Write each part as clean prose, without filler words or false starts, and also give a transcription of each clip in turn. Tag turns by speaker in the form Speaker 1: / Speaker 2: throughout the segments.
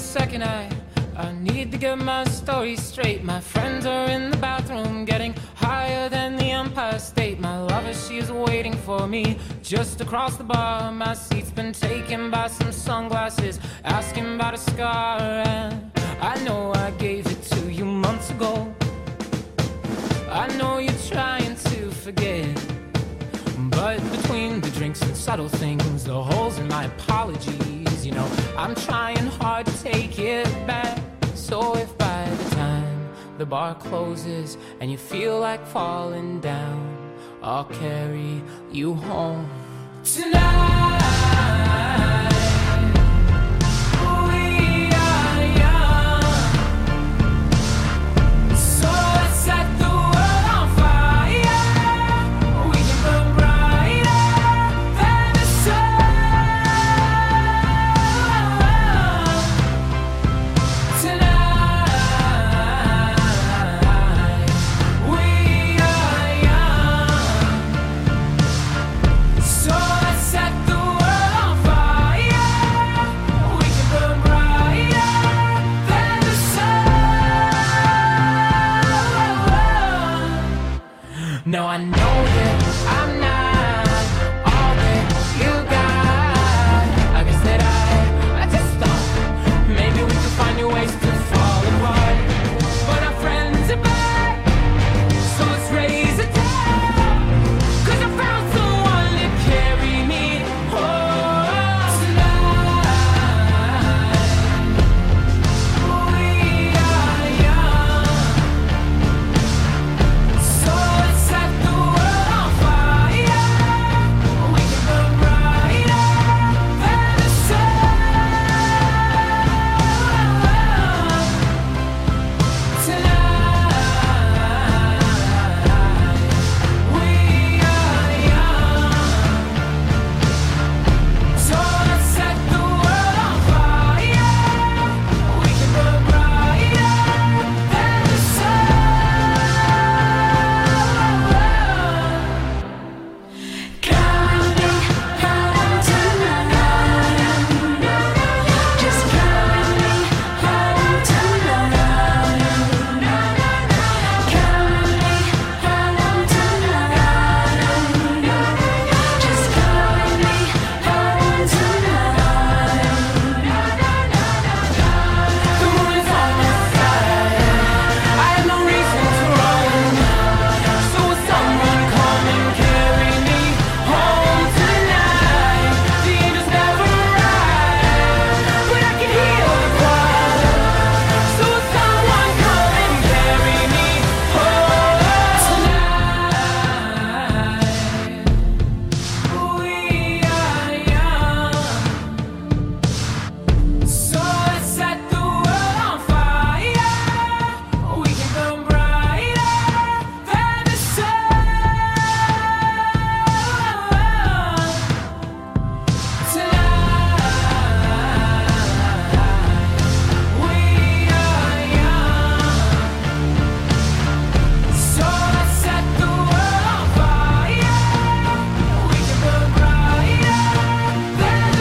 Speaker 1: second. I need to get my story straight. My friends are in the bathroom getting higher than the Empire State. My lover, she is waiting for me just across the bar. My seat's been taken by some sunglasses, asking about a scar. And I know I gave it to you months ago. I know you're trying to forget, but between the drinks and subtle things, the holes in my apologies, you know, I'm trying hard to take it back. So if by the time the bar closes and you feel like falling down, I'll carry you home tonight. No, I know that I'm not all that you got. I guess that I just thought maybe we could find new ways to fall apart. But our friends are back, so let's raise a toast. 'Cause I found someone to carry me home tonight. We are young, so let's set the world on fire. We can burn brighter than the sun tonight. We are young, so let's set the world on fire. We can burn brighter than the sun.
Speaker 2: Coming home tonight. Just coming home tonight. Coming home tonight. Just coming home tonight.
Speaker 1: The moon is on my side. I have no reason to run. So will someone come and carry me home tonight? The angels never arrive, but I can hear the choir. So will someone come and carry me home tonight? We are young, so let's set the world on fire. We can burn brighter than the sun tonight. We are young, so let's set the world on fire. We can burn brighter than the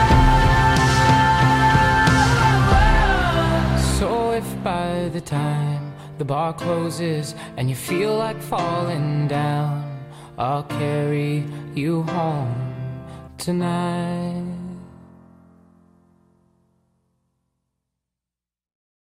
Speaker 1: sun. So if by the time the bar closes and you feel like falling down, I'll carry you home tonight.